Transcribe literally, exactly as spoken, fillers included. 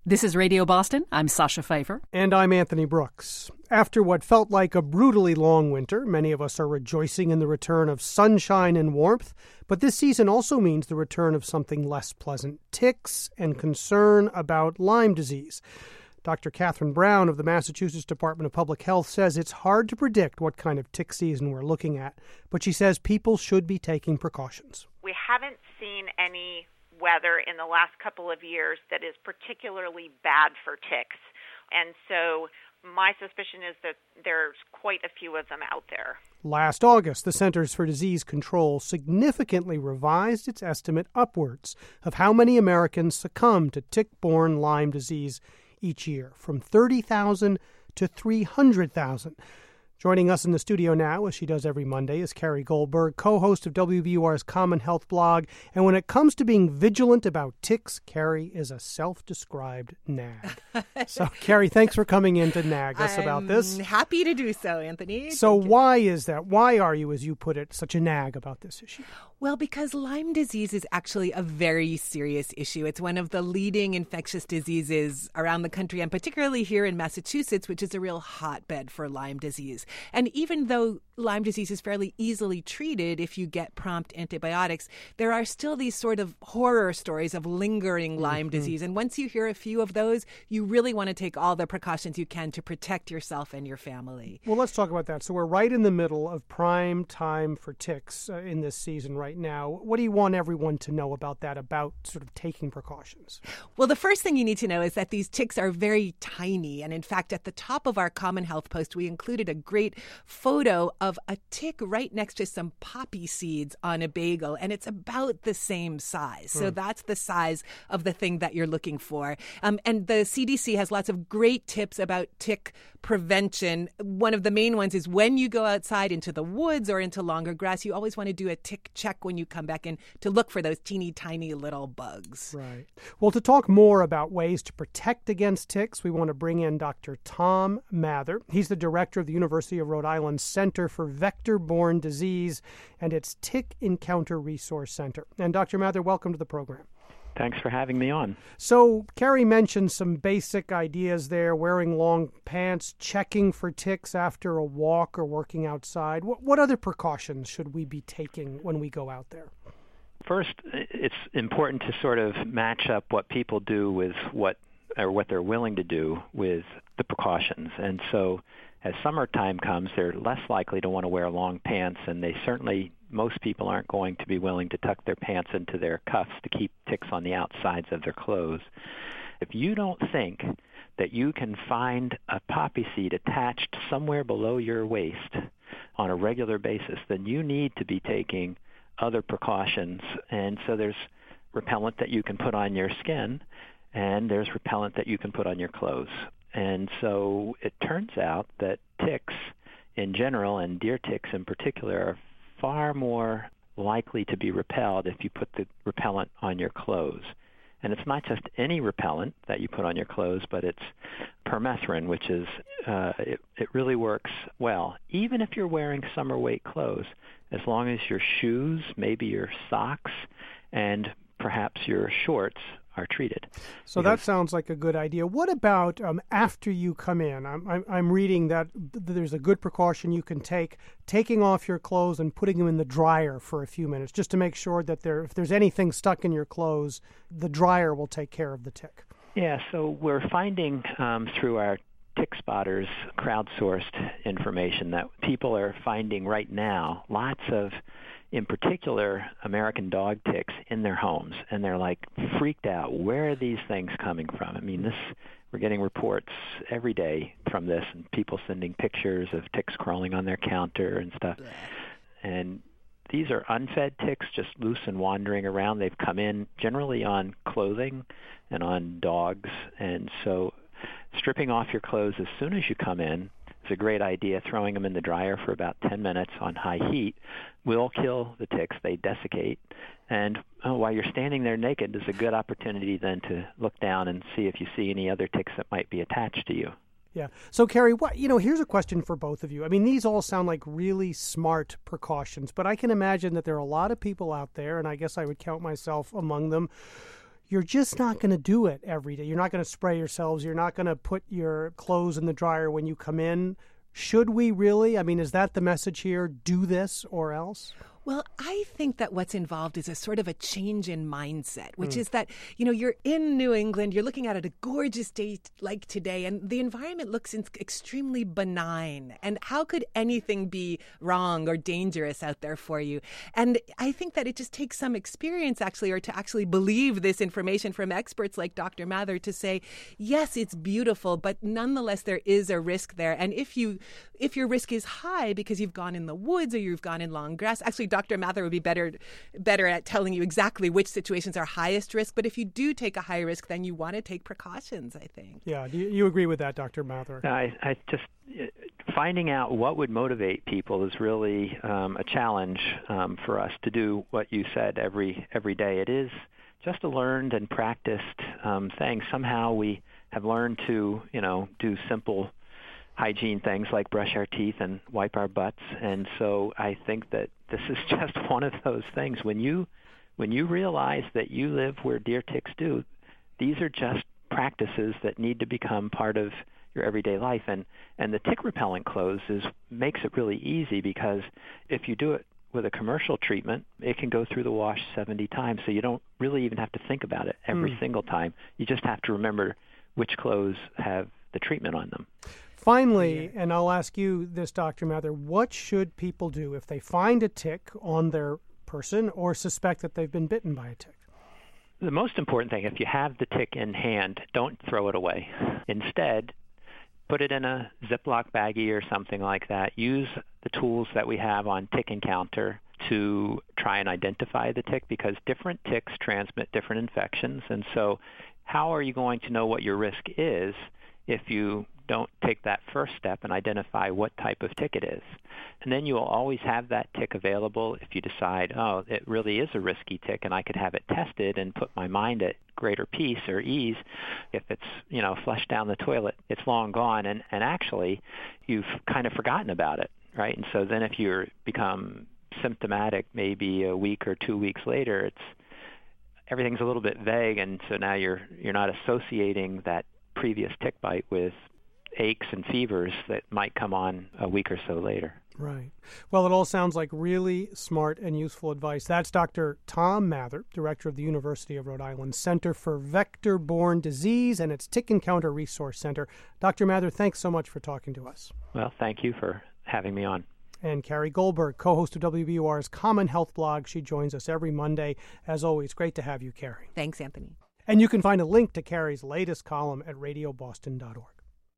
This is Radio Boston. I'm Sasha Pfeiffer. And I'm Anthony Brooks. After what felt like a brutally long winter, many of us are rejoicing in the return of sunshine and warmth. But this season also means the return of something less pleasant, ticks and concern about Lyme disease. Doctor Catherine Brown of the Massachusetts Department of Public Health says it's hard to predict what kind of tick season we're looking at, but she says people should be taking precautions. We haven't seen any weather in the last couple of years that is particularly bad for ticks. And so my suspicion is that there's quite a few of them out there. Last August, the Centers for Disease Control significantly revised its estimate upwards of how many Americans succumb to tick-borne Lyme disease each year, from thirty thousand to three hundred thousand. Joining us in the studio now, as she does every Monday, is Carrie Goldberg, co-host of W B U R's Common Health blog. And when it comes to being vigilant about ticks, Carrie is a self-described nag. So, Carrie, thanks for coming in to nag us I'm about this. Happy to do so, Anthony. So Thank you. Why is that? Why are you, as you put it, such a nag about this issue? Well, because Lyme disease is actually a very serious issue. It's one of the leading infectious diseases around the country, and particularly here in Massachusetts, which is a real hotbed for Lyme disease. And even though Lyme disease is fairly easily treated if you get prompt antibiotics, there are still these sort of horror stories of lingering Lyme mm-hmm. disease. And once you hear a few of those, you really want to take all the precautions you can to protect yourself and your family. Well, let's talk about that. So we're right in the middle of prime time for ticks uh, in this season right now. What do you want everyone to know about that, about sort of taking precautions? Well, the first thing you need to know is that these ticks are very tiny. And in fact, at the top of our Common Health post, we included a great photo of a tick right next to some poppy seeds on a bagel, and it's about the same size. So mm. that's the size of the thing that you're looking for. Um, and the C D C has lots of great tips about tick prevention. One of the main ones is when you go outside into the woods or into longer grass, you always want to do a tick check when you come back in to look for those teeny tiny little bugs. Right. Well, to talk more about ways to protect against ticks, we want to bring in Doctor Tom Mather. He's the director of the University of Rhode Island Center for Vector-Borne Disease and its Tick Encounter Resource Center. And Doctor Mather, welcome to the program. Thanks for having me on. So, Carrie mentioned some basic ideas there, wearing long pants, checking for ticks after a walk or working outside. What, what other precautions should we be taking when we go out there? First, it's important to sort of match up what people do with what or what they're willing to do with the precautions. And so as summertime comes, they're less likely to want to wear long pants, and they certainly, most people aren't going to be willing to tuck their pants into their cuffs to keep ticks on the outsides of their clothes. If you don't think that you can find a poppy seed attached somewhere below your waist on a regular basis, then you need to be taking other precautions. And so there's repellent that you can put on your skin, and there's repellent that you can put on your clothes. And so it turns out that ticks in general, and deer ticks in particular, are far more likely to be repelled if you put the repellent on your clothes. And it's not just any repellent that you put on your clothes, but it's permethrin, which is, uh, it, it really works well. Even if you're wearing summer weight clothes, as long as your shoes, maybe your socks, and perhaps your shorts are treated. So because that sounds like a good idea. What about um, after you come in? I'm, I'm, I'm reading that there's a good precaution you can take, taking off your clothes and putting them in the dryer for a few minutes, just to make sure that there, if there's anything stuck in your clothes, the dryer will take care of the tick. Yeah, so we're finding um, through our Tick Spotters crowdsourced information that people are finding right now lots of, in particular, American dog ticks in their homes, and they're like freaked out. Where are these things coming from? I mean, this we're getting reports every day from this, and people sending pictures of ticks crawling on their counter and stuff. And these are unfed ticks, just loose and wandering around. They've come in generally on clothing and on dogs, and so stripping off your clothes as soon as you come in is a great idea. Throwing them in the dryer for about ten minutes on high heat will kill the ticks. They desiccate. And oh, while you're standing there naked, there's a good opportunity then to look down and see if you see any other ticks that might be attached to you. Yeah. So, Carrie, what you know, here's a question for both of you. I mean, these all sound like really smart precautions, but I can imagine that there are a lot of people out there, and I guess I would count myself among them, you're just not going to do it every day. You're not going to spray yourselves. You're not going to put your clothes in the dryer when you come in. Should we really? I mean, is that the message here? Do this or else? Well, I think that what's involved is a sort of a change in mindset, which Mm. is that, you know, you're in New England, you're looking at a gorgeous day like today, and the environment looks in- extremely benign. And how could anything be wrong or dangerous out there for you? And I think that it just takes some experience, actually, or to actually believe this information from experts like Doctor Mather to say, yes, it's beautiful, but nonetheless, there is a risk there. And if you, if your risk is high because you've gone in the woods or you've gone in long grass, actually, Doctor Mather would be better better at telling you exactly which situations are highest risk. But if you do take a high risk, then you want to take precautions, I think. Yeah. Do you, you agree with that, Doctor Mather? I, I just finding out what would motivate people is really um, a challenge um, for us to do what you said every every day. It is just a learned and practiced um, thing. Somehow we have learned to, you know, do simple hygiene things like brush our teeth and wipe our butts. And so I think that this is just one of those things. When you when you realize that you live where deer ticks do, these are just practices that need to become part of your everyday life. And, and the tick repellent clothes is makes it really easy, because if you do it with a commercial treatment, it can go through the wash seventy times. So you don't really even have to think about it every mm. single time. You just have to remember which clothes have the treatment on them. Finally, and I'll ask you this, Doctor Mather, what should people do if they find a tick on their person or suspect that they've been bitten by a tick? The most important thing, if you have the tick in hand, don't throw it away. Instead, put it in a Ziploc baggie or something like that. Use the tools that we have on Tick Encounter to try and identify the tick, because different ticks transmit different infections. And so how are you going to know what your risk is if you don't take that first step and identify what type of tick it is? And then you will always have that tick available if you decide, oh, it really is a risky tick and I could have it tested and put my mind at greater peace or ease. If it's, you know, flushed down the toilet, it's long gone, and, and actually you've kind of forgotten about it, right? And so then if you become symptomatic maybe a week or two weeks later, it's everything's a little bit vague, and so now you're you're not associating that previous tick bite with aches and fevers that might come on a week or so later. Right. Well, it all sounds like really smart and useful advice. That's Doctor Tom Mather, director of the University of Rhode Island Center for Vector-Borne Disease and its Tick Encounter Resource Center. Doctor Mather, thanks so much for talking to us. Well, thank you for having me on. And Carrie Goldberg, co-host of W B U R's Common Health blog. She joins us every Monday. As always, great to have you, Carrie. Thanks, Anthony. And you can find a link to Carrie's latest column at radio boston dot org.